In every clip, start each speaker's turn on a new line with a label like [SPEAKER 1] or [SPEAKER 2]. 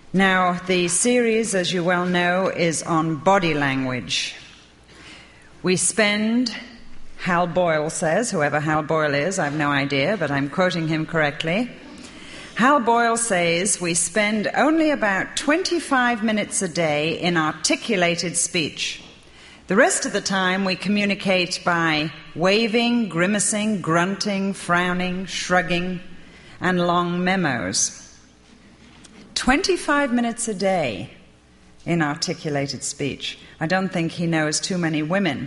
[SPEAKER 1] Now, the series, as you well know, is on body language. We spend, Hal Boyle says, whoever Hal Boyle is, I have no idea, but I'm quoting him correctly. Hal Boyle says we spend only about 25 minutes a day in articulated speech. The rest of the time we communicate by waving, grimacing, grunting, frowning, shrugging, and long memos. 25 minutes a day in articulated speech. I don't think he knows too many women.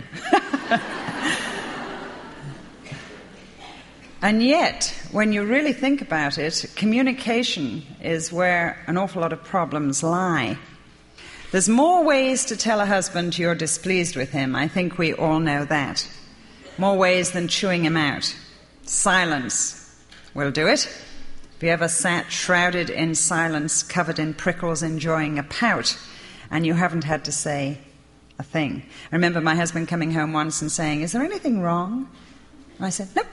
[SPEAKER 1] And yet, when you really think about it, communication is where an awful lot of problems lie. There's more ways to tell a husband you're displeased with him. I think we all know that. More ways than chewing him out. Silence will do it. Have you ever sat shrouded in silence, covered in prickles, enjoying a pout, and you haven't had to say a thing? I remember my husband coming home once and saying, "Is there anything wrong?" And I said, "Nope.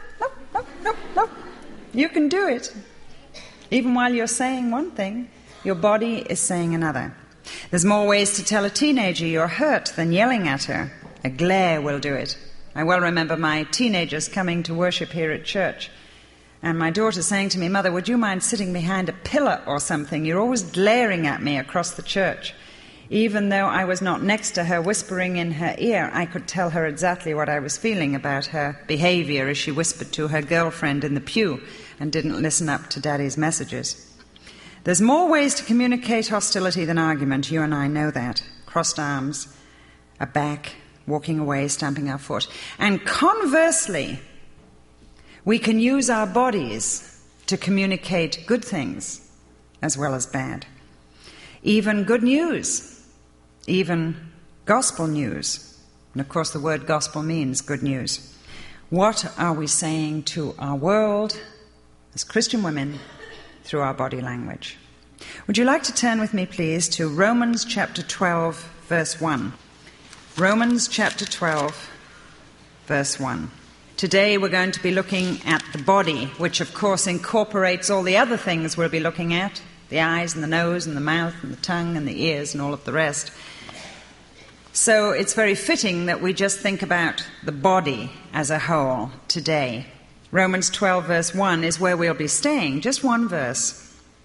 [SPEAKER 1] You can do it. Even while you're saying one thing, your body is saying another." There's more ways to tell a teenager you're hurt than yelling at her. A glare will do it. I well remember my teenagers coming to worship here at church, and my daughter saying to me, "Mother, would you mind sitting behind a pillar or something? You're always glaring at me across the church." Even though I was not next to her whispering in her ear, I could tell her exactly what I was feeling about her behavior as she whispered to her girlfriend in the pew and didn't listen up to Daddy's messages. There's more ways to communicate hostility than argument. You and I know that. Crossed arms, a back, walking away, stamping our foot. And conversely, we can use our bodies to communicate good things as well as bad. Even good news, even gospel news. And of course the word gospel means good news. What are we saying to our world as Christian women through our body language? Would you like to turn with me, please, to Romans chapter 12, verse 1. Romans chapter 12, verse 1. Today we're going to be looking at the body, which of course incorporates all the other things we'll be looking at, the eyes and the nose and the mouth and the tongue and the ears and all of the rest. So it's very fitting that we just think about the body as a whole today. Romans 12, verse 1 is where we'll be staying, just one verse.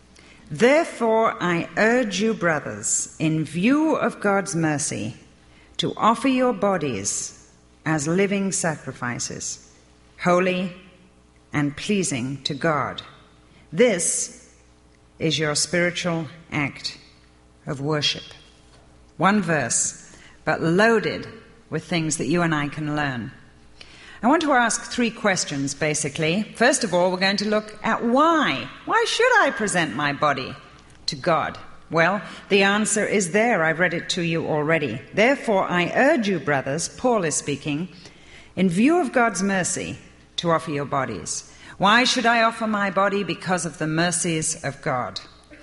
[SPEAKER 1] "Therefore I urge you, brothers, in view of God's mercy, to offer your bodies as living sacrifices, holy and pleasing to God. This is your spiritual act of worship." One verse, but loaded with things that you and I can learn. I want to ask three questions, basically. First of all, we're going to look at why. Why should I present my body to God? Well, the answer is there. I've read it to you already. "Therefore, I urge you, brothers," Paul is speaking, "in view of God's mercy, to offer your bodies." Why should I offer my body? Because of the mercies of God.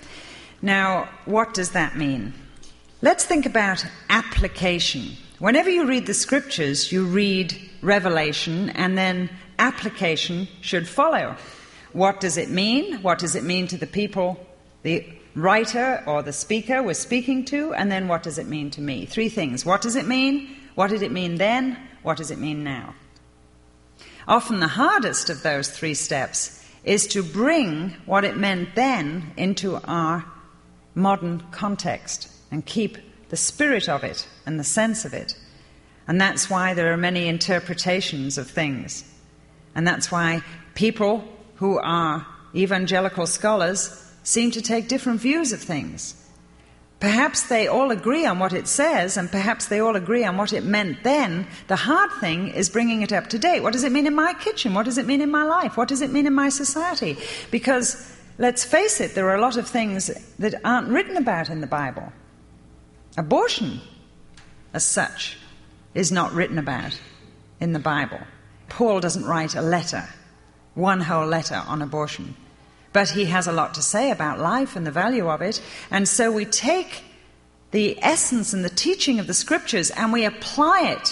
[SPEAKER 1] Now, what does that mean? Let's think about application. Whenever you read the scriptures, you read revelation, and then application should follow. What does it mean? What does it mean to the people the writer or the speaker was speaking to? And then what does it mean to me? Three things. What does it mean? What did it mean then? What does it mean now? Often the hardest of those three steps is to bring what it meant then into our modern context and keep the spirit of it and the sense of it. And that's why there are many interpretations of things. And that's why people who are evangelical scholars seem to take different views of things. Perhaps they all agree on what it says, and perhaps they all agree on what it meant then. The hard thing is bringing it up to date. What does it mean in my kitchen? What does it mean in my life? What does it mean in my society? Because, let's face it, there are a lot of things that aren't written about in the Bible. Abortion, as such, is not written about in the Bible. Paul doesn't write a letter, one whole letter on abortion. But he has a lot to say about life and the value of it. And so we take the essence and the teaching of the scriptures and we apply it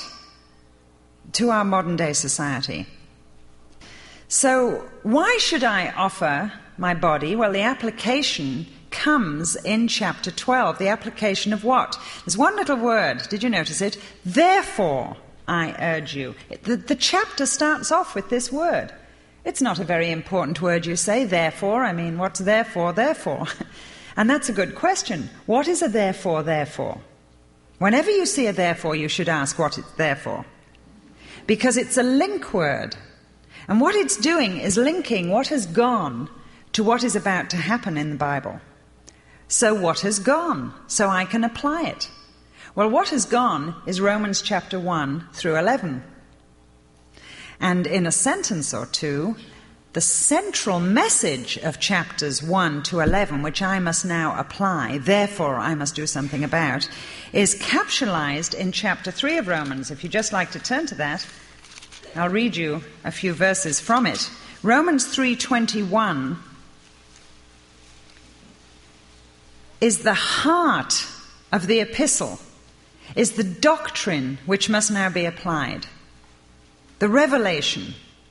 [SPEAKER 1] to our modern day society. So why should I offer my body? Well, the application comes in chapter 12. The application of what? There's one little word. Did you notice it? Therefore, I urge you. The chapter starts off with this word. It's not a very important word, you say, therefore. I mean, what's therefore, therefore? And that's a good question. What is a therefore, therefore? Whenever you see a therefore, you should ask what it's there for. Because it's a link word. And what it's doing is linking what has gone to what is about to happen in the Bible. So what has gone? So I can apply it. Well, what has gone is Romans chapter 1 through 11. And in a sentence or two, the central message of chapters 1 to 11, which I must now apply, therefore I must do something about, is capsulized in chapter 3 of Romans. If you'd just like to turn to that, I'll read you a few verses from it. Romans 3:21 is the heart of the epistle, is the doctrine which must now be applied, the revelation,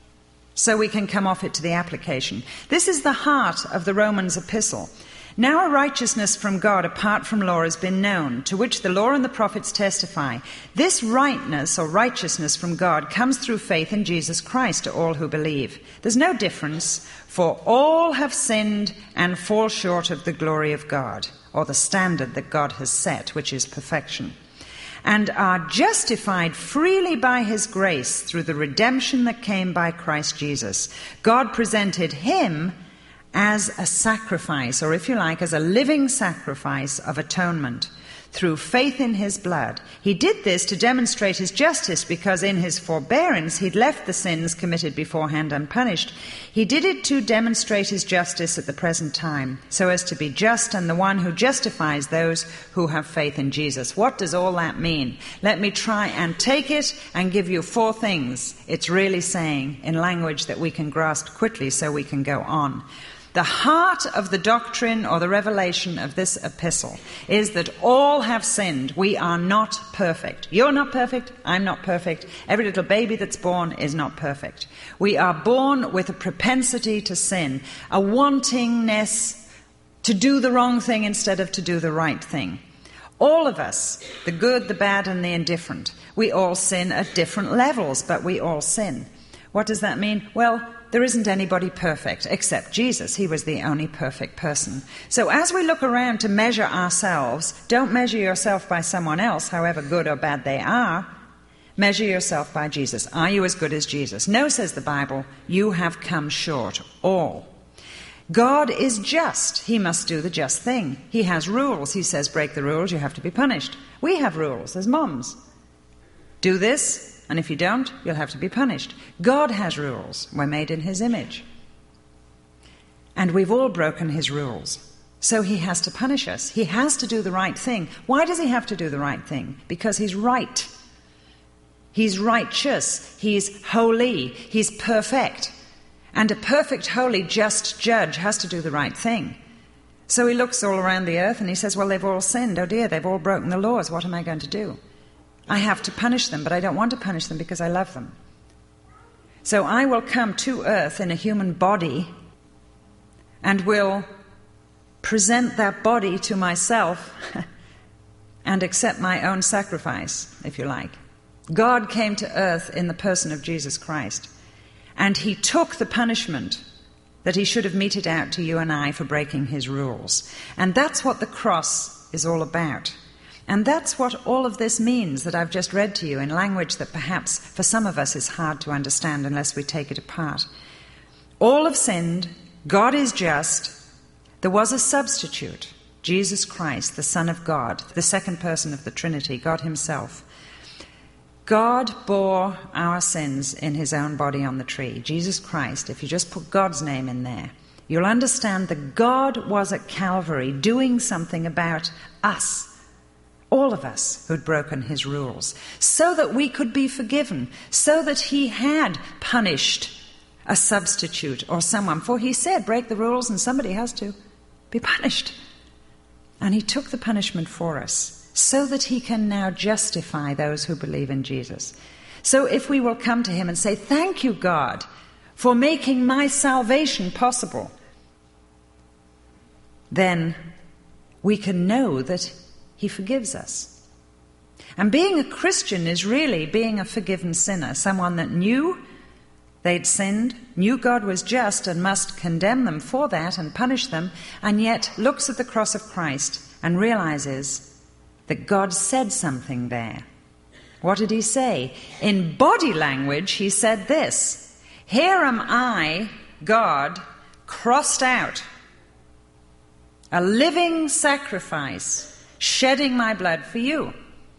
[SPEAKER 1] so we can come off it to the application. This is the heart of the Romans epistle. Now a righteousness from God apart from law has been known, to which the law and the prophets testify. This rightness or righteousness from God comes through faith in Jesus Christ to all who believe. There's no difference, for all have sinned and fall short of the glory of God, or the standard that God has set, which is perfection, and are justified freely by his grace through the redemption that came by Christ Jesus. God presented him as a sacrifice, or if you like, as a living sacrifice of atonement through faith in his blood. He did this to demonstrate his justice, because in his forbearance he'd left the sins committed beforehand unpunished. He did it to demonstrate his justice at the present time, so as to be just and the one who justifies those who have faith in Jesus. What does all that mean? Let me try and take it and give you 4 things it's really saying in language that we can grasp quickly so we can go on. The heart of the doctrine or the revelation of this epistle is that all have sinned. We are not perfect. You're not perfect. I'm not perfect. Every little baby that's born is not perfect. We are born with a propensity to sin, a wantingness to do the wrong thing instead of to do the right thing. All of us, the good, the bad, and the indifferent, we all sin at different levels, but we all sin. What does that mean? Well, there isn't anybody perfect except Jesus. He was the only perfect person. So as we look around to measure ourselves, don't measure yourself by someone else, however good or bad they are. Measure yourself by Jesus. Are you as good as Jesus? No, says the Bible, you have come short, all. God is just. He must do the just thing. He has rules. He says, break the rules, you have to be punished. We have rules as moms. Do this, and if you don't, you'll have to be punished. God has rules. We're made in his image. And we've all broken his rules. So he has to punish us. He has to do the right thing. Why does he have to do the right thing? Because he's right. He's righteous. He's holy. He's perfect. And a perfect, holy, just judge has to do the right thing. So he looks all around the earth and he says, well, they've all sinned. Oh dear, they've all broken the laws. What am I going to do? I have to punish them, but I don't want to punish them because I love them. So I will come to earth in a human body and will present that body to myself and accept my own sacrifice, if you like. God came to earth in the person of Jesus Christ, and he took the punishment that he should have meted out to you and I for breaking his rules. And that's what the cross is all about. And that's what all of this means that I've just read to you in language that perhaps for some of us is hard to understand unless we take it apart. All have sinned. God is just. There was a substitute, Jesus Christ, the Son of God, the second person of the Trinity, God himself. God bore our sins in his own body on the tree. Jesus Christ, if you just put God's name in there, you'll understand that God was at Calvary doing something about us. All of us who'd broken his rules, so that we could be forgiven, so that he had punished a substitute or someone. For he said, break the rules and somebody has to be punished. And he took the punishment for us, so that he can now justify those who believe in Jesus. So if we will come to him and say, thank you, God, for making my salvation possible, then we can know that he forgives us. And being a Christian is really being a forgiven sinner, someone that knew they'd sinned, knew God was just and must condemn them for that and punish them, and yet looks at the cross of Christ and realizes that God said something there. What did he say? In body language, he said this: "Here am I, God, crossed out, a living sacrifice, shedding my blood for you."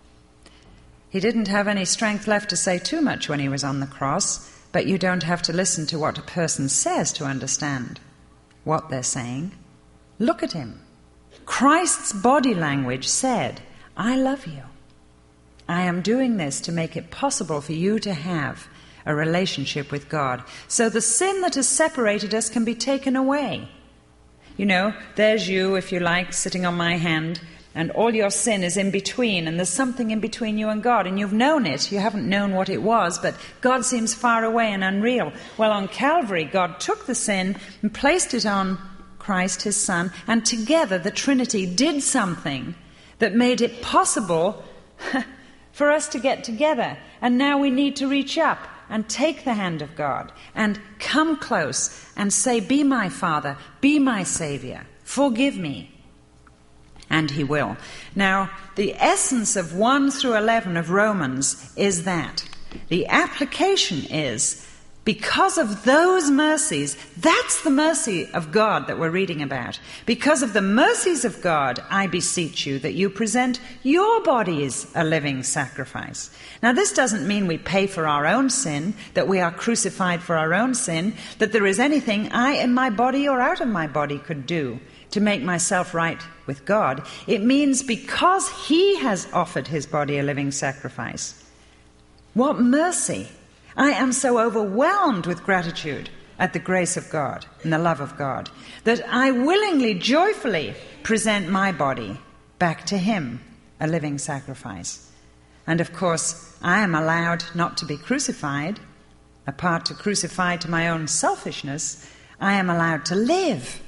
[SPEAKER 1] He didn't have any strength left to say too much when he was on the cross, but you don't have to listen to what a person says to understand what they're saying. Look at him. Christ's body language said, "I love you. I am doing this to make it possible for you to have a relationship with God. So the sin that has separated us can be taken away." You know, there's you, if you like, sitting on my hand, and all your sin is in between, and there's something in between you and God, and you've known it. You haven't known what it was, but God seems far away and unreal. Well, on Calvary, God took the sin and placed it on Christ, his Son, and together the Trinity did something that made it possible for us to get together. And now we need to reach up and take the hand of God and come close and say, "Be my Father, be my Savior, forgive me." And he will. Now, the essence of 1 through 11 of Romans is that. The application is, because of those mercies, that's the mercy of God that we're reading about. Because of the mercies of God, I beseech you that you present your bodies a living sacrifice. Now, this doesn't mean we pay for our own sin, that we are crucified for our own sin, that there is anything I in my body or out of my body could do to make myself right with God. It means because he has offered his body a living sacrifice. What mercy! I am so overwhelmed with gratitude at the grace of God and the love of God that I willingly, joyfully present my body back to him, a living sacrifice. And of course, I am allowed not to be crucified. Apart to crucify to my own selfishness, I am allowed to live.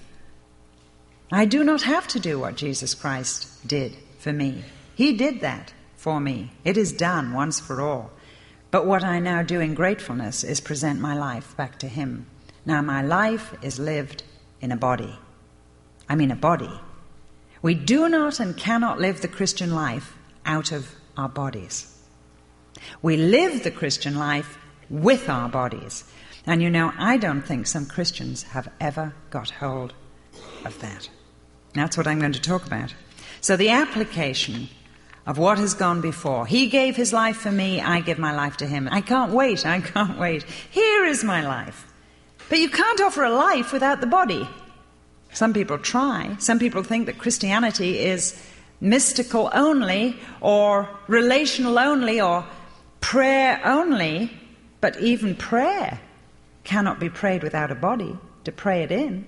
[SPEAKER 1] I do not have to do what Jesus Christ did for me. He did that for me. It is done once for all. But what I now do in gratefulness is present my life back to him. Now my life is lived in a body. I mean a body. We do not and cannot live the Christian life out of our bodies. We live the Christian life with our bodies. And you know, I don't think some Christians have ever got hold of that. That's what I'm going to talk about. So the application of what has gone before. He gave his life for me, I give my life to him. I can't wait. Here is my life. But you can't offer a life without the body. Some people try. Some people think that Christianity is mystical only, or relational only, or prayer only. But even prayer cannot be prayed without a body to pray it in.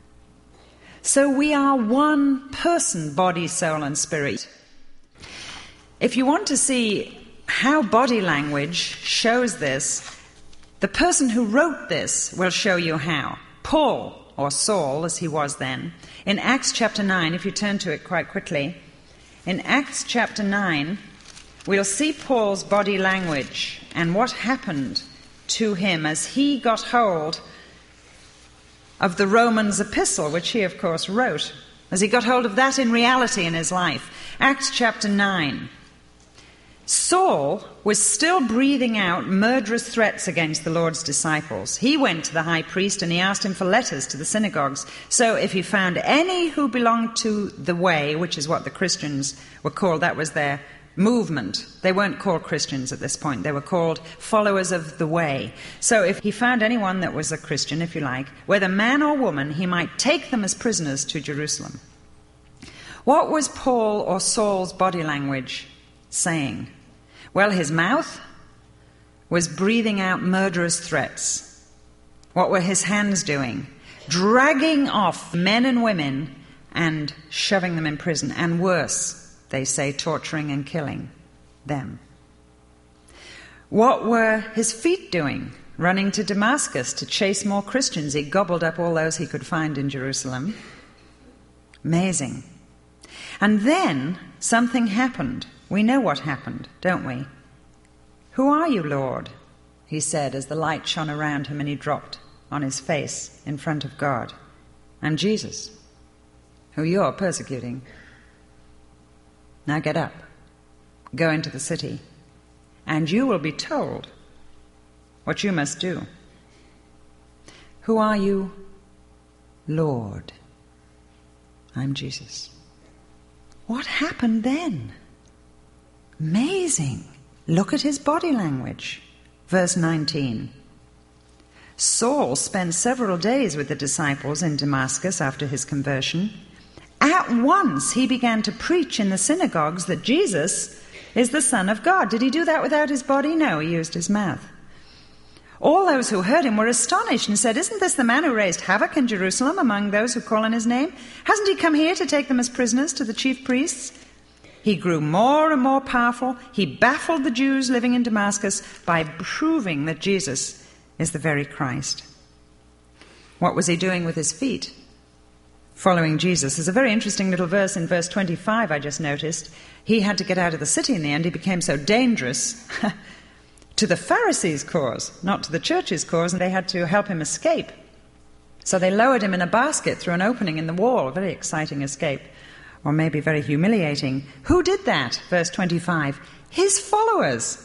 [SPEAKER 1] So we are one person, body, soul, and spirit. If you want to see how body language shows this, the person who wrote this will show you how. Paul, or Saul as he was then, in Acts chapter 9, if you turn to it quite quickly, in Acts chapter 9, we'll see Paul's body language and what happened to him as he got hold of the Romans epistle, which he, of course, wrote, as he got hold of that in reality in his life. Acts chapter 9. Saul was still breathing out murderous threats against the Lord's disciples. He went to the high priest and he asked him for letters to the synagogues. So if he found any who belonged to the way, which is what the Christians were called, that was their movement. They weren't called Christians at this point. They were called followers of the way. So if he found anyone that was a Christian, if you like, whether man or woman, he might take them as prisoners to Jerusalem. What was Paul or Saul's body language saying? Well, his mouth was breathing out murderous threats. What were his hands doing? Dragging off men and women and shoving them in prison. And worse, they say, torturing and killing them. What were his feet doing? Running to Damascus to chase more Christians. He gobbled up all those he could find in Jerusalem. Amazing. And then something happened. We know what happened, don't we? "Who are you, Lord?" he said as the light shone around him and he dropped on his face in front of God. "I'm Jesus, who you're persecuting. Now get up, go into the city, and you will be told what you must do." "Who are you, Lord?" "I'm Jesus." What happened then? Amazing. Look at his body language. Verse 19. Saul spent several days with the disciples in Damascus after his conversion. At once he began to preach in the synagogues that Jesus is the Son of God. Did he do that without his body? No, he used his mouth. All those who heard him were astonished and said, "Isn't this the man who raised havoc in Jerusalem among those who call on his name? Hasn't he come here to take them as prisoners to the chief priests?" He grew more and more powerful. He baffled the Jews living in Damascus by proving that Jesus is the very Christ. What was he doing with his feet? Following Jesus. There's a very interesting little verse in verse 25 I just noticed. He had to get out of the city in the end. He became so dangerous to the Pharisees' cause, not to the church's cause, and they had to help him escape. So they lowered him in a basket through an opening in the wall. A very exciting escape, or maybe very humiliating. Who did that? Verse 25. His followers.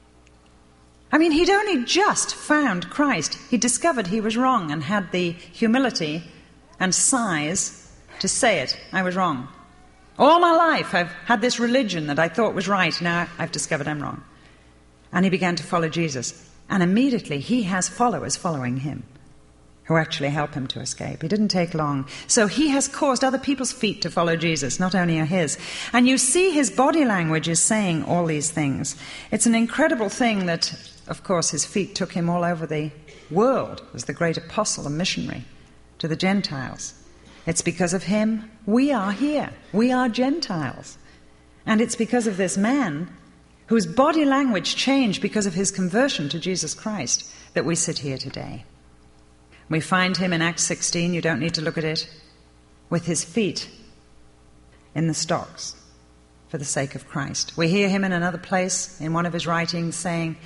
[SPEAKER 1] I mean, he'd only just found Christ. He discovered he was wrong and had the humility and size to say it. I was wrong. All my life I've had this religion that I thought was right. Now I've discovered I'm wrong. And he began to follow Jesus. And immediately he has followers following him who actually help him to escape. It didn't take long. So he has caused other people's feet to follow Jesus, not only his. And you see his body language is saying all these things. It's an incredible thing that, of course, his feet took him all over the world as the great apostle and missionary to the Gentiles. It's because of him we are here. We are Gentiles. And it's because of this man whose body language changed because of his conversion to Jesus Christ that we sit here today. We find him in Acts 16, you don't need to look at it, with his feet in the stocks for the sake of Christ. We hear him in another place in one of his writings saying,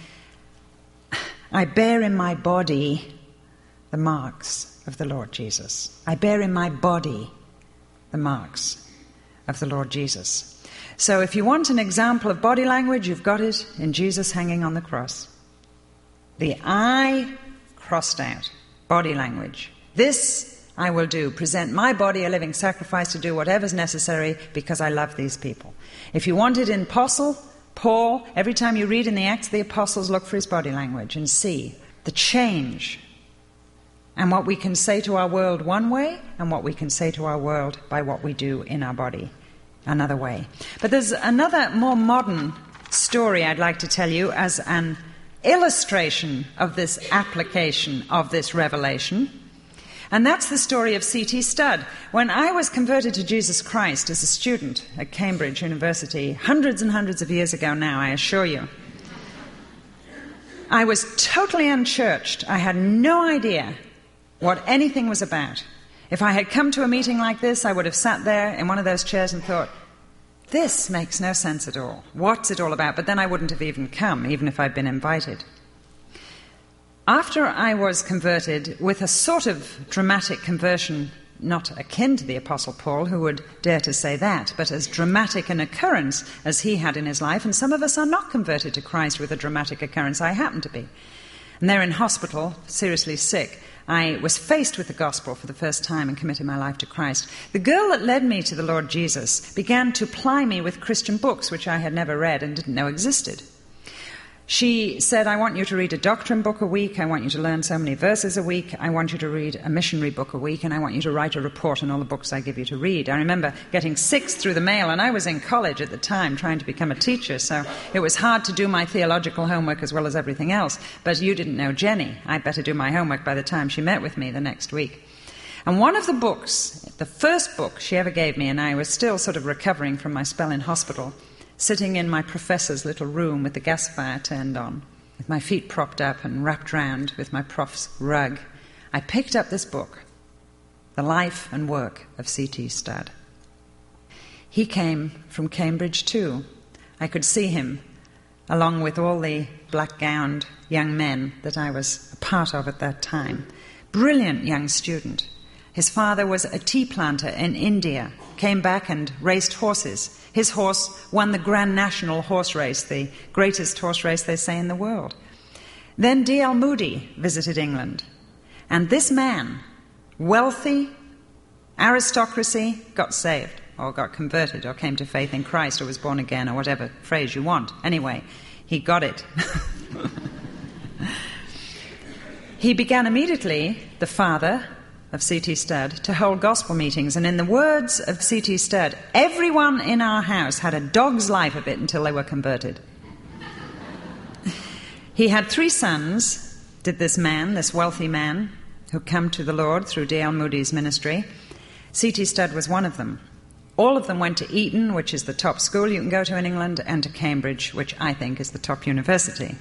[SPEAKER 1] "I bear in my body the marks of the Lord Jesus." I bear in my body the marks of the Lord Jesus. So if you want an example of body language, you've got it in Jesus hanging on the cross. The I crossed out. Body language. This I will do. Present my body a living sacrifice to do whatever's necessary because I love these people. If you want it in Apostle Paul, every time you read in the Acts of the Apostles, look for his body language and see the change and what we can say to our world one way and what we can say to our world by what we do in our body another way. But there's another more modern story I'd like to tell you as an illustration of this application of this revelation. And that's the story of C.T. Studd. When I was converted to Jesus Christ as a student at Cambridge University, hundreds and hundreds of years ago now, I assure you, I was totally unchurched. I had no idea what anything was about. If I had come to a meeting like this, I would have sat there in one of those chairs and thought, this makes no sense at all. What's it all about? But then I wouldn't have even come, even if I'd been invited. After I was converted, with a sort of dramatic conversion, not akin to the Apostle Paul, who would dare to say that, but as dramatic an occurrence as he had in his life, and some of us are not converted to Christ with a dramatic occurrence. I happen to be. And they're in hospital, seriously sick. I was faced with the gospel for the first time and committed my life to Christ. The girl that led me to the Lord Jesus began to ply me with Christian books, which I had never read and didn't know existed. She said, I want you to read a doctrine book a week, I want you to learn so many verses a week, I want you to read a missionary book a week, and I want you to write a report on all the books I give you to read. I remember getting 6 through the mail, and I was in college at the time trying to become a teacher, so it was hard to do my theological homework as well as everything else. But you didn't know Jenny. I'd better do my homework by the time she met with me the next week. And one of the books, the first book she ever gave me, and I was still sort of recovering from my spell in hospital, sitting in my professor's little room with the gas fire turned on, with my feet propped up and wrapped round with my prof's rug, I picked up this book, The Life and Work of C.T. Studd. He came from Cambridge too. I could see him, along with all the black-gowned young men that I was a part of at that time. Brilliant young student. His father was a tea planter in India, came back and raced horses. His horse won the Grand National horse race, the greatest horse race, they say, in the world. Then D.L. Moody visited England. And this man, wealthy, aristocracy, got saved, or got converted, or came to faith in Christ, or was born again, or whatever phrase you want. Anyway, he got it. He began immediately, the father of C.T. Studd, to hold gospel meetings. And in the words of C.T. Studd, everyone in our house had a dog's life of it until they were converted. He had 3 sons, did this man, this wealthy man, who come to the Lord through D.L. Moody's ministry. C.T. Studd was one of them. All of them went to Eton, which is the top school you can go to in England, and to Cambridge, which I think is the top university.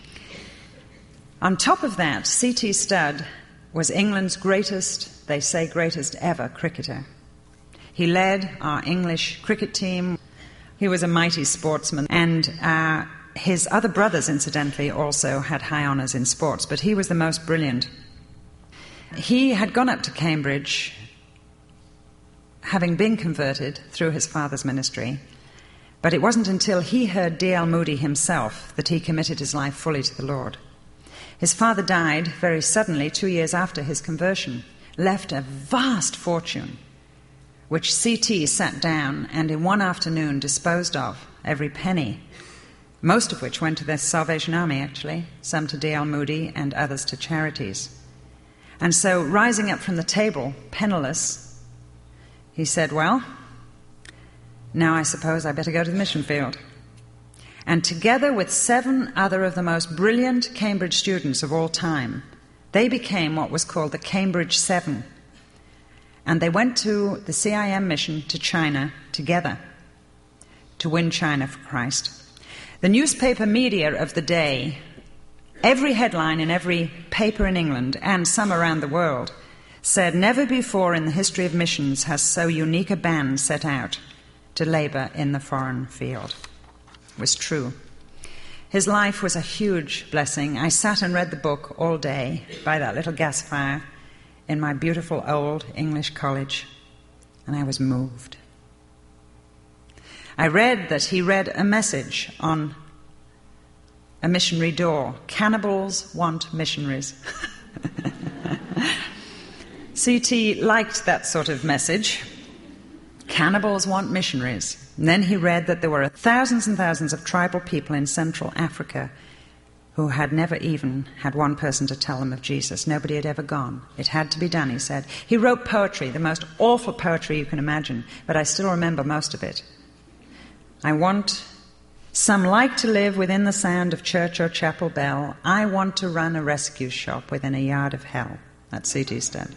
[SPEAKER 1] On top of that, C.T. Studd was England's greatest, they say greatest ever, cricketer. He led our English cricket team. He was a mighty sportsman, and his other brothers, incidentally, also had high honours in sports, but he was the most brilliant. He had gone up to Cambridge, having been converted through his father's ministry, but it wasn't until he heard D.L. Moody himself that he committed his life fully to the Lord. His father died very suddenly 2 years after his conversion, left a vast fortune, which C.T. sat down and in one afternoon disposed of, every penny, most of which went to the Salvation Army, actually, some to D.L. Moody and others to charities. And so, rising up from the table, penniless, he said, well, now I suppose I better go to the mission field. And together with 7 other of the most brilliant Cambridge students of all time, they became what was called the Cambridge 7. And they went to the CIM mission to China together to win China for Christ. The newspaper media of the day, every headline in every paper in England and some around the world, said, never before in the history of missions has so unique a band set out to labour in the foreign field. It was true. His life was a huge blessing. I sat and read the book all day by that little gas fire in my beautiful old English college, and I was moved. I read that he read a message on a missionary door. Cannibals want missionaries. C.T. liked that sort of message. Cannibals want missionaries. And then he read that there were thousands and thousands of tribal people in Central Africa who had never even had one person to tell them of Jesus. Nobody had ever gone. It had to be done, he said. He wrote poetry, the most awful poetry you can imagine, but I still remember most of it. I want some like to live within the sound of church or chapel bell. I want to run a rescue shop within a yard of hell. That's C.T. Studd.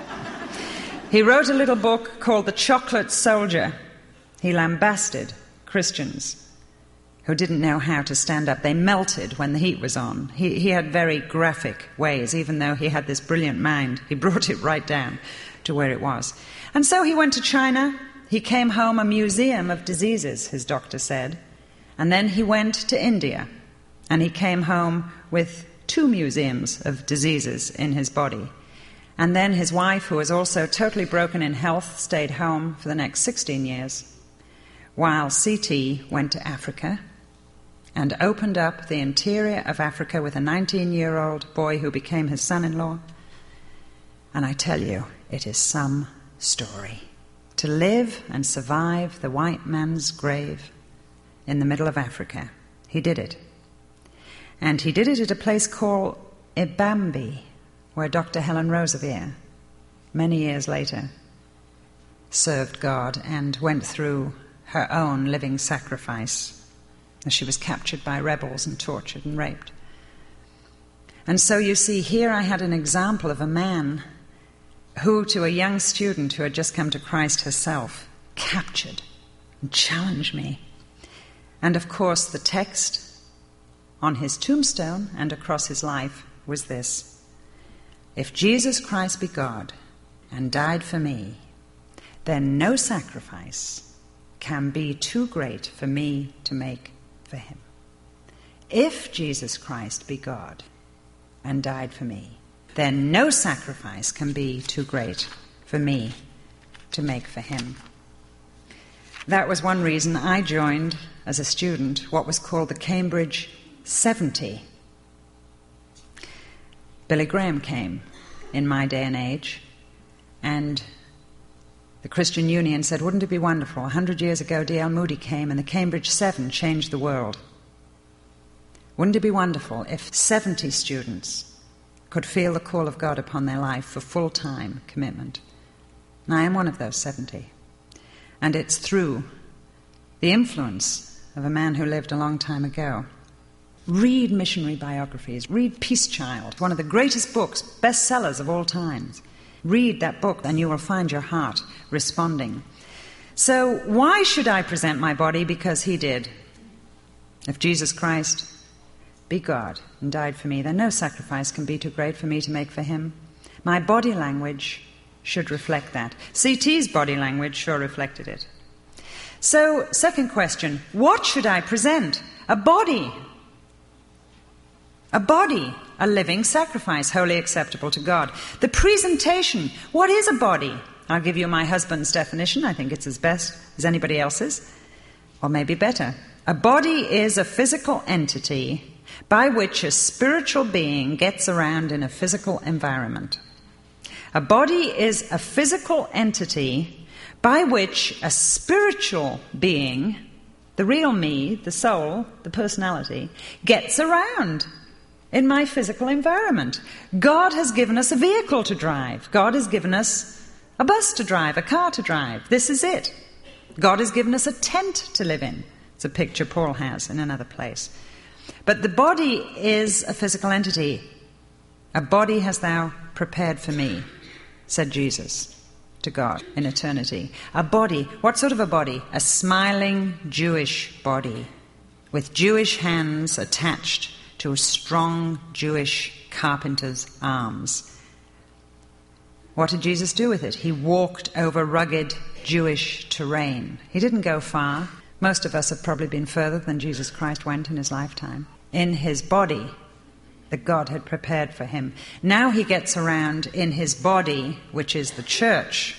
[SPEAKER 1] He wrote a little book called The Chocolate Soldier. He lambasted Christians who didn't know how to stand up. They melted when the heat was on. He had very graphic ways. Even though he had this brilliant mind, he brought it right down to where it was. And so he went to China. He came home a museum of diseases, his doctor said. And then he went to India. And he came home with 2 museums of diseases in his body. And then his wife, who was also totally broken in health, stayed home for the next 16 years, while C.T. went to Africa and opened up the interior of Africa with a 19-year-old boy who became his son-in-law. And I tell you, it is some story. To live and survive the white man's grave in the middle of Africa. He did it. And he did it at a place called Ibambi, where Dr. Helen Roseveare, many years later, served God and went through her own living sacrifice as she was captured by rebels and tortured and raped. And so you see, here I had an example of a man who, to a young student who had just come to Christ herself, captured and challenged me. And of course, the text on his tombstone and across his life was this: if Jesus Christ be God and died for me, then no sacrifice, can be too great for me to make for him. If Jesus Christ be God and died for me, then no sacrifice can be too great for me to make for him. That was one reason I joined, as a student, what was called the Cambridge 70. Billy Graham came in my day and age, and the Christian Union said, wouldn't it be wonderful? 100 years ago, D.L. Moody came, and the Cambridge 7 changed the world. Wouldn't it be wonderful if 70 students could feel the call of God upon their life for full-time commitment? And I am one of those 70. And it's through the influence of a man who lived a long time ago. Read missionary biographies. Read Peace Child, one of the greatest books, bestsellers of all times. Read that book and you will find your heart responding. So why should I present my body? Because he did. If Jesus Christ be God and died for me, then no sacrifice can be too great for me to make for him. My body language should reflect that. C.T.'s body language sure reflected it. So, second question, what should I present? A body. A body, a living sacrifice, wholly acceptable to God. The presentation, what is a body? I'll give you my husband's definition. I think it's as best as anybody else's, or maybe better. A body is a physical entity by which a spiritual being gets around in a physical environment. A body is a physical entity by which a spiritual being, the real me, the soul, the personality, gets around in my physical environment. God has given us a vehicle to drive. God has given us a bus to drive, a car to drive. This is it. God has given us a tent to live in. It's a picture Paul has in another place. But the body is a physical entity. A body hast thou prepared for me, said Jesus to God in eternity. A body, what sort of a body? A smiling Jewish body with Jewish hands attached to a strong Jewish carpenter's arms. What did Jesus do with it? He walked over rugged Jewish terrain. He didn't go far. Most of us have probably been further than Jesus Christ went in his lifetime. In his body that God had prepared for him. Now he gets around in his body, which is the church.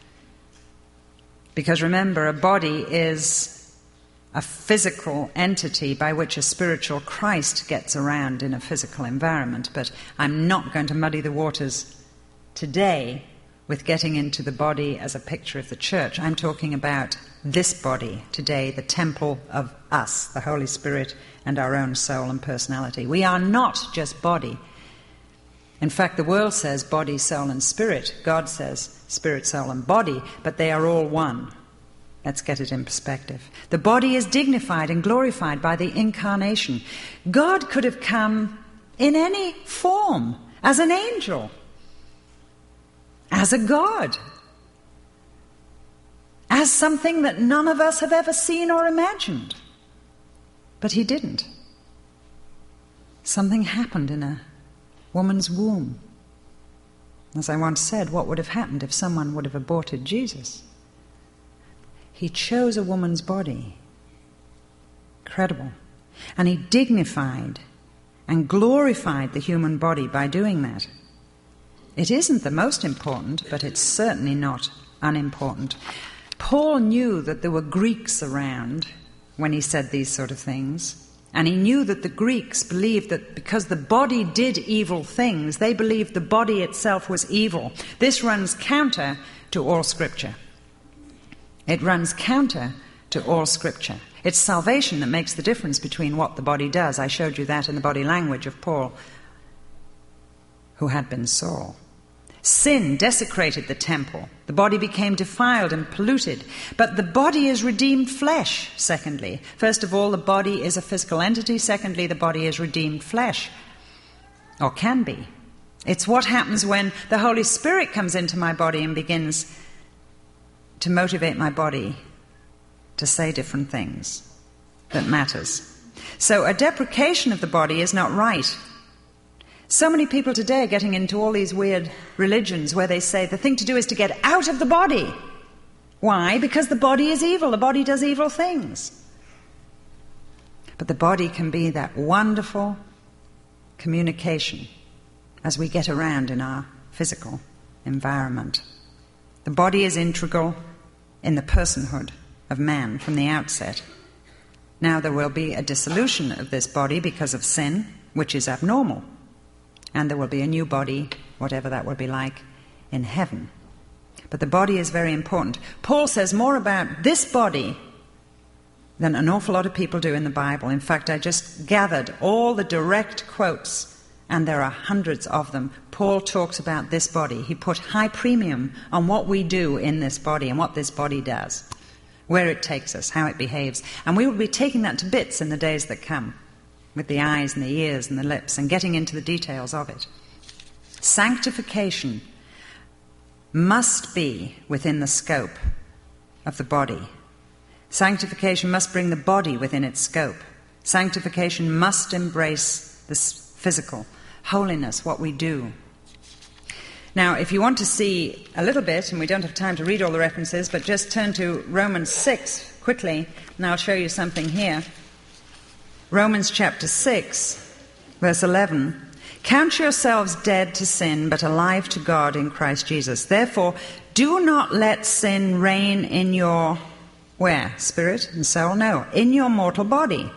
[SPEAKER 1] Because remember, a body is a physical entity by which a spiritual Christ gets around in a physical environment. But I'm not going to muddy the waters today with getting into the body as a picture of the church. I'm talking about this body today, the temple of us, the Holy Spirit, and our own soul and personality. We are not just body. In fact, the world says body, soul, and spirit. God says spirit, soul, and body, but they are all one. Let's get it in perspective. The body is dignified and glorified by the incarnation. God could have come in any form, as an angel, as a God, as something that none of us have ever seen or imagined. But he didn't. Something happened in a woman's womb. As I once said, what would have happened if someone would have aborted Jesus? He chose a woman's body. Incredible. And he dignified and glorified the human body by doing that. It isn't the most important, but it's certainly not unimportant. Paul knew that there were Greeks around when he said these sort of things. And he knew that the Greeks believed that because the body did evil things, they believed the body itself was evil. This runs counter to all Scripture. It runs counter to all Scripture. It's salvation that makes the difference between what the body does. I showed you that in the body language of Paul, who had been Saul. Sin desecrated the temple. The body became defiled and polluted. But the body is redeemed flesh, secondly. First of all, the body is a physical entity. Secondly, the body is redeemed flesh, or can be. It's what happens when the Holy Spirit comes into my body and begins to motivate my body to say different things that matters. So a deprecation of the body is not right. So many people today are getting into all these weird religions where they say the thing to do is to get out of the body. Why? Because the body is evil. The body does evil things. But the body can be that wonderful communication as we get around in our physical environment. The body is integral in the personhood of man from the outset. Now there will be a dissolution of this body because of sin, which is abnormal. And there will be a new body, whatever that will be like, in heaven. But the body is very important. Paul says more about this body than an awful lot of people do in the Bible. In fact, I just gathered all the direct quotes, and there are hundreds of them. Paul talks about this body. He put high premium on what we do in this body and what this body does, where it takes us, how it behaves. And we will be taking that to bits in the days that come, with the eyes and the ears and the lips, and getting into the details of it. Sanctification must be within the scope of the body. Sanctification must bring the body within its scope. Sanctification must embrace this physical holiness, what we do. Now, if you want to see a little bit, and we don't have time to read all the references, but just turn to Romans 6 quickly, and I'll show you something here. Romans chapter 6, verse 11. Count yourselves dead to sin, but alive to God in Christ Jesus. Therefore, do not let sin reign in your, where? Spirit and soul? No, in your mortal body.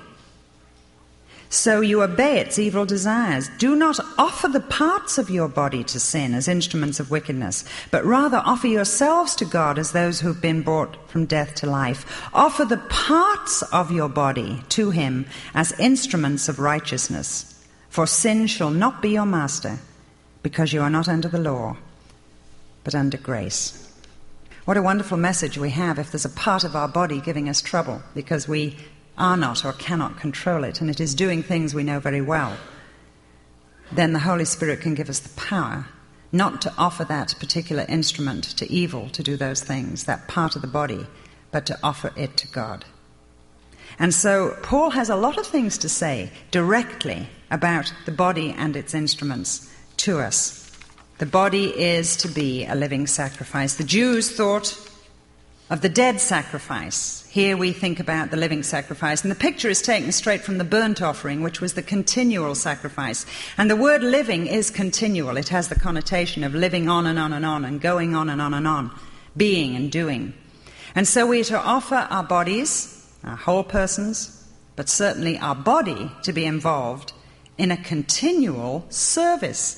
[SPEAKER 1] So you obey its evil desires. Do not offer the parts of your body to sin as instruments of wickedness, but rather offer yourselves to God as those who have been brought from death to life. Offer the parts of your body to him as instruments of righteousness. For sin shall not be your master, because you are not under the law, but under grace. What a wonderful message we have if there's a part of our body giving us trouble because we are not or cannot control it, and it is doing things we know very well. Then the Holy Spirit can give us the power not to offer that particular instrument to evil to do those things, that part of the body, but to offer it to God. And so Paul has a lot of things to say directly about the body and its instruments to us. The body is to be a living sacrifice. The Jews thought of the dead sacrifice. Here we think about the living sacrifice. And the picture is taken straight from the burnt offering, which was the continual sacrifice. And the word living is continual. It has the connotation of living on and on and on, and going on and on and on, being and doing. And so we are to offer our bodies, our whole persons, but certainly our body, to be involved in a continual service.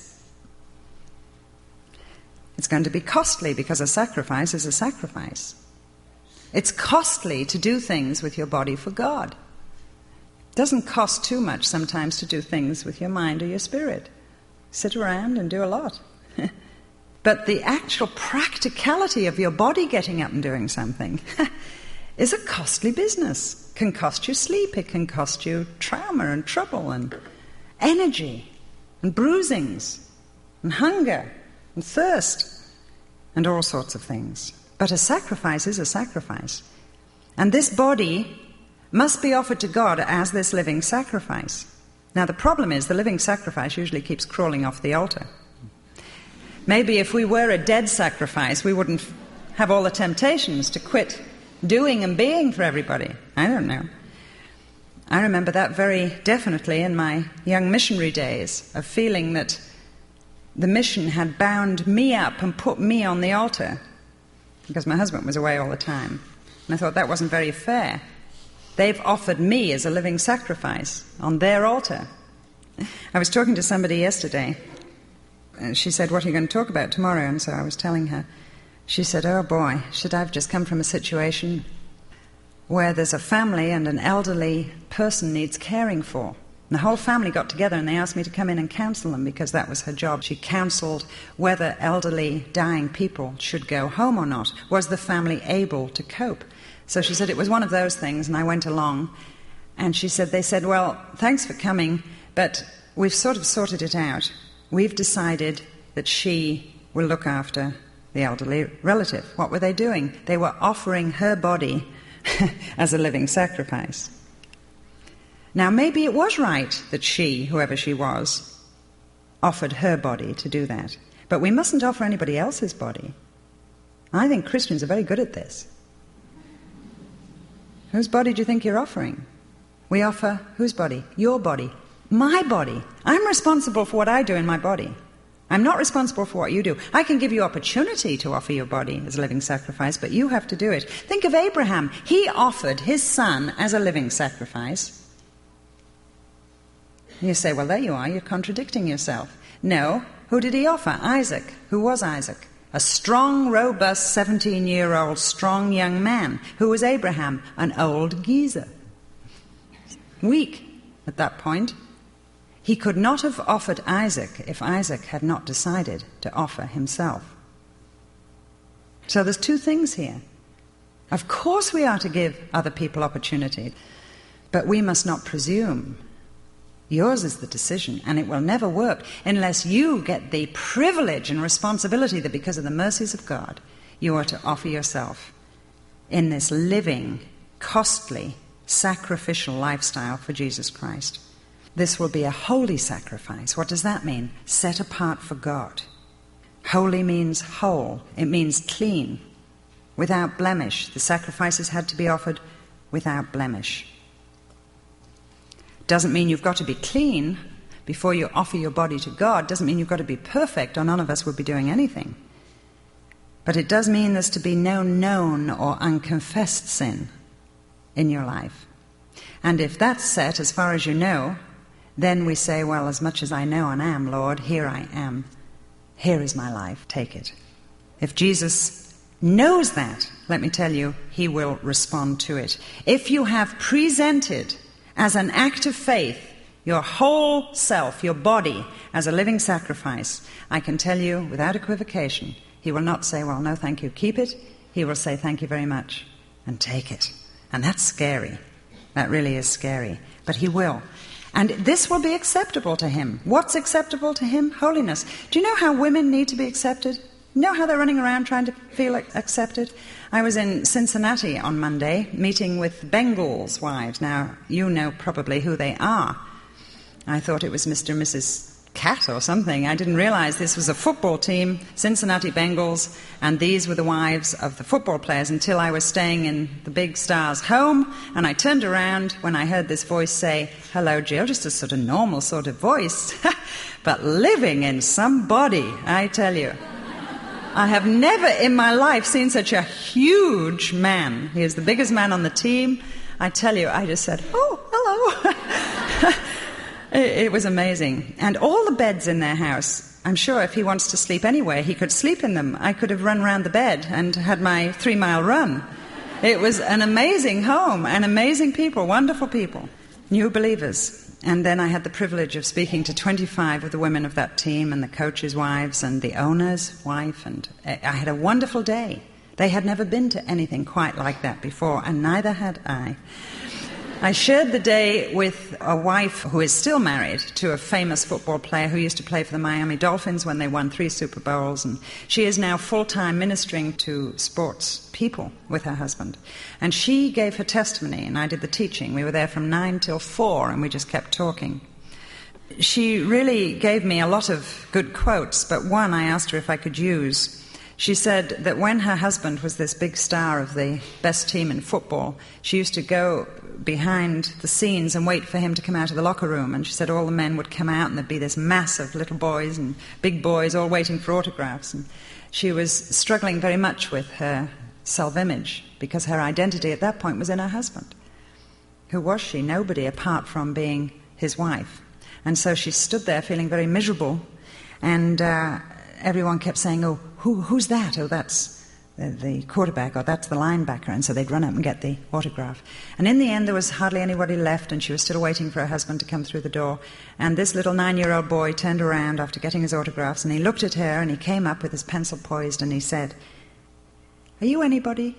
[SPEAKER 1] It's going to be costly because a sacrifice is a sacrifice. It's costly to do things with your body for God. It doesn't cost too much sometimes to do things with your mind or your spirit. Sit around and do a lot. But the actual practicality of your body getting up and doing something is a costly business. It can cost you sleep, it can cost you trauma and trouble and energy and bruisings and hunger and thirst and all sorts of things. But a sacrifice is a sacrifice. And this body must be offered to God as this living sacrifice. Now the problem is the living sacrifice usually keeps crawling off the altar. Maybe if we were a dead sacrifice, we wouldn't have all the temptations to quit doing and being for everybody. I don't know. I remember that very definitely in my young missionary days, of feeling that the mission had bound me up and put me on the altar, because my husband was away all the time. And I thought that wasn't very fair. They've offered me as a living sacrifice on their altar. I was talking to somebody yesterday, and she said, "What are you going to talk about tomorrow?" And so I was telling her. She said, "Oh boy, I've just come from a situation where there's a family and an elderly person needs caring for. And the whole family got together and they asked me to come in and counsel them because that was her job. She counseled whether elderly, dying people should go home or not. Was the family able to cope?" So she said it was one of those things, and I went along. And she said, they said, "Well, thanks for coming, but we've sort of sorted it out. We've decided that she will look after the elderly relative." What were they doing? They were offering her body as a living sacrifice. Now, maybe it was right that she, whoever she was, offered her body to do that. But we mustn't offer anybody else's body. I think Christians are very good at this. Whose body do you think you're offering? We offer whose body? Your body. My body. I'm responsible for what I do in my body. I'm not responsible for what you do. I can give you opportunity to offer your body as a living sacrifice, but you have to do it. Think of Abraham. He offered his son as a living sacrifice. You say, well, there you are, you're contradicting yourself. No. Who did he offer? Isaac. Who was Isaac? A strong, robust, 17-year-old, strong young man. Who was Abraham? An old geezer. Weak at that point. He could not have offered Isaac if Isaac had not decided to offer himself. So there's two things here. Of course we are to give other people opportunity, but we must not presume. Yours is the decision, and it will never work unless you get the privilege and responsibility that because of the mercies of God, you are to offer yourself in this living, costly, sacrificial lifestyle for Jesus Christ. This will be a holy sacrifice. What does that mean? Set apart for God. Holy means whole. It means clean, without blemish. The sacrifices had to be offered without blemish. Doesn't mean you've got to be clean before you offer your body to God. Doesn't mean you've got to be perfect, or none of us would be doing anything. But it does mean there's to be no known or unconfessed sin in your life. And if that's set as far as you know, then we say, well, as much as I know and am, Lord, here I am. Here is my life. Take it. If Jesus knows that, let me tell you, he will respond to it. If you have presented as an act of faith your whole self, your body, as a living sacrifice, I can tell you without equivocation, he will not say, well, no, thank you, keep it. He will say, thank you very much, and take it. And that's scary. That really is scary. But he will. And this will be acceptable to him. What's acceptable to him? Holiness. Do you know how women need to be accepted? You know how they're running around trying to feel accepted? I was in Cincinnati on Monday meeting with Bengals wives. Now, you know probably who they are. I thought it was Mr. and Mrs. Cat or something. I didn't realize this was a football team, Cincinnati Bengals, and these were the wives of the football players until I was staying in the big star's home, and I turned around when I heard this voice say, hello, Jill, just a sort of normal sort of voice, but living in some body, I tell you. I have never in my life seen such a huge man. He is the biggest man on the team. I tell you, I just said, oh, hello. It was amazing. And all the beds in their house, I'm sure if he wants to sleep anywhere, he could sleep in them. I could have run round the bed and had my 3-mile run. It was an amazing home and amazing people, wonderful people, new believers. And then I had the privilege of speaking to 25 of the women of that team and the coaches' wives and the owner's wife, and I had a wonderful day. They had never been to anything quite like that before, and neither had I. I shared the day with a wife who is still married to a famous football player who used to play for the Miami Dolphins when they won 3 Super Bowls, and she is now full-time ministering to sports people with her husband. And she gave her testimony, and I did the teaching. We were there from 9 till 4, and we just kept talking. She really gave me a lot of good quotes, but one I asked her if I could use. She said that when her husband was this big star of the best team in football, she used to go behind the scenes and wait for him to come out of the locker room. And she said all the men would come out and there'd be this mass of little boys and big boys all waiting for autographs. And she was struggling very much with her self-image because her identity at that point was in her husband. Who was she? Nobody apart from being his wife. And so she stood there feeling very miserable, and everyone kept saying, oh, who's that? Oh, that's the quarterback, or that's the linebacker. And so they'd run up and get the autograph. And in the end, there was hardly anybody left, and she was still waiting for her husband to come through the door. And this little 9-year-old boy turned around after getting his autographs, and he looked at her, and he came up with his pencil poised, and he said, are you anybody?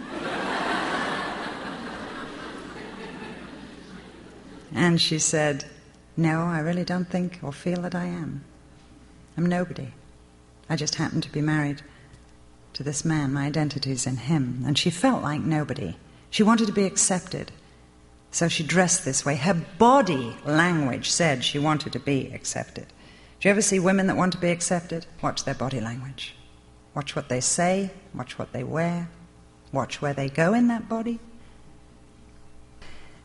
[SPEAKER 1] And she said, no, I really don't think or feel that I am. I'm nobody. I just happen to be married to this man. My identity's in him. And she felt like nobody. She wanted to be accepted. So she dressed this way. Her body language said she wanted to be accepted. Do you ever see women that want to be accepted? Watch their body language. Watch what they say. Watch what they wear. Watch where they go in that body.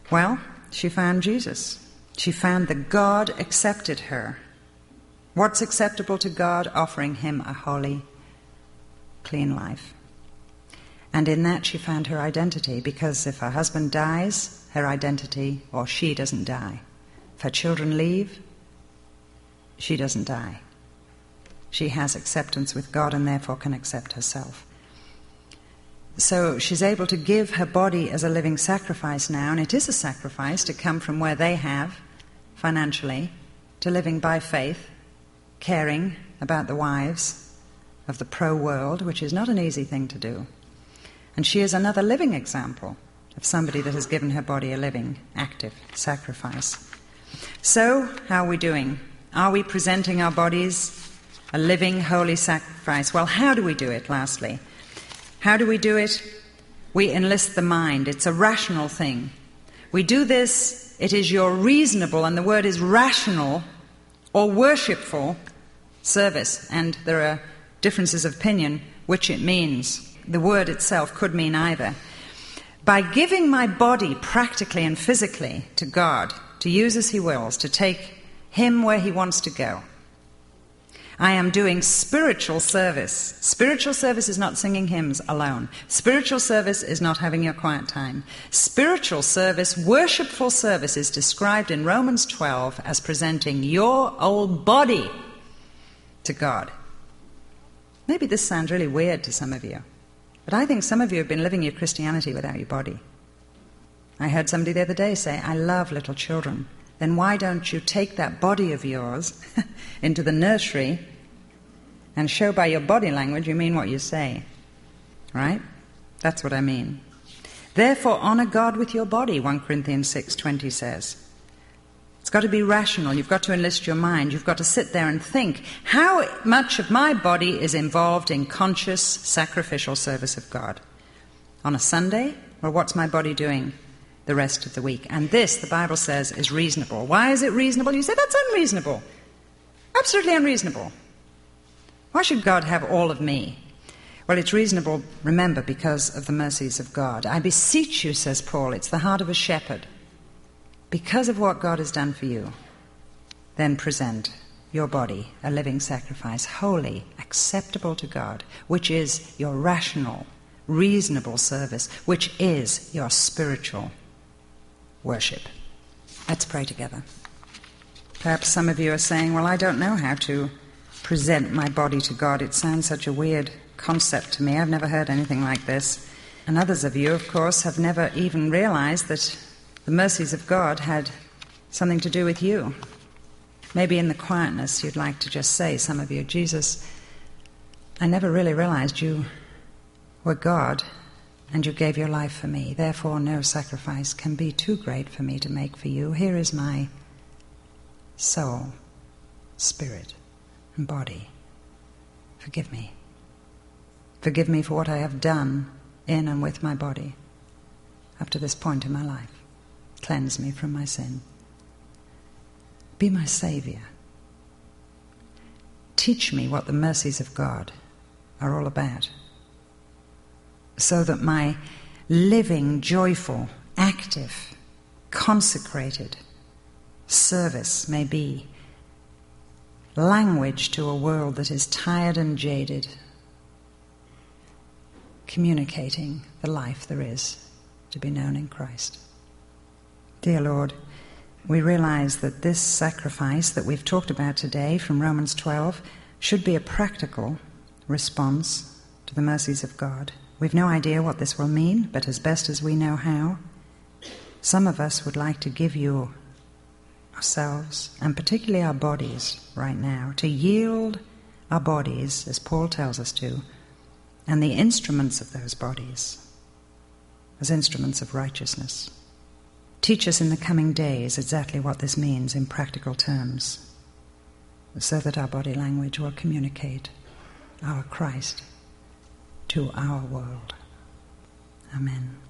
[SPEAKER 1] Well, she found Jesus. She found that God accepted her. What's acceptable to God? Offering him a holy, clean life. And in that she found her identity, because if her husband dies, her identity, or she doesn't die. If her children leave, she doesn't die. She has acceptance with God and therefore can accept herself. So she's able to give her body as a living sacrifice now, and it is a sacrifice to come from where they have, financially, to living by faith, caring about the wives of the pro-world, which is not an easy thing to do. And she is another living example of somebody that has given her body a living, active sacrifice. So, how are we doing? Are we presenting our bodies a living, holy sacrifice? Well, how do we do it, lastly? How do we do it? We enlist the mind. It's a rational thing. We do this, it is your reasonable, and the word is rational, or worshipful service. And there are differences of opinion which it means. The word itself could mean either. By giving my body practically and physically to God, to use as he wills, to take him where he wants to go, I am doing spiritual service. Spiritual service is not singing hymns alone. Spiritual service is not having your quiet time. Spiritual service, worshipful service, is described in Romans 12 as presenting your old body to God. Maybe this sounds really weird to some of you, but I think some of you have been living your Christianity without your body. I heard somebody the other day say, I love little children. Then why don't you take that body of yours into the nursery and show by your body language you mean what you say? Right? That's what I mean. Therefore, honor God with your body, 1 Corinthians 6:20 says. It's got to be rational. You've got to enlist your mind. You've got to sit there and think, how much of my body is involved in conscious, sacrificial service of God? On a Sunday? Well, what's my body doing the rest of the week? And this, the Bible says, is reasonable. Why is it reasonable? You say, that's unreasonable. Absolutely unreasonable. Why should God have all of me? Well, it's reasonable, remember, because of the mercies of God. I beseech you, says Paul, it's the heart of a shepherd. Because of what God has done for you, then present your body a living sacrifice, holy, acceptable to God, which is your rational, reasonable service, which is your spiritual worship. Let's pray together. Perhaps some of you are saying, well, I don't know how to present my body to God. It sounds such a weird concept to me. I've never heard anything like this. And others of you, of course, have never even realized that the mercies of God had something to do with you. Maybe in the quietness you'd like to just say, some of you, Jesus, I never really realized you were God and you gave your life for me. Therefore, no sacrifice can be too great for me to make for you. Here is my soul, spirit, and body. Forgive me. Forgive me for what I have done in and with my body up to this point in my life. Cleanse me from my sin. Be my Saviour. Teach me what the mercies of God are all about, so that my living, joyful, active, consecrated service may be language to a world that is tired and jaded, communicating the life there is to be known in Christ. Dear Lord, we realize that this sacrifice that we've talked about today from Romans 12 should be a practical response to the mercies of God. We've no idea what this will mean, but as best as we know how, some of us would like to give you ourselves, and particularly our bodies right now, to yield our bodies, as Paul tells us to, and the instruments of those bodies as instruments of righteousness. Teach us in the coming days exactly what this means in practical terms, so that our body language will communicate our Christ to our world. Amen.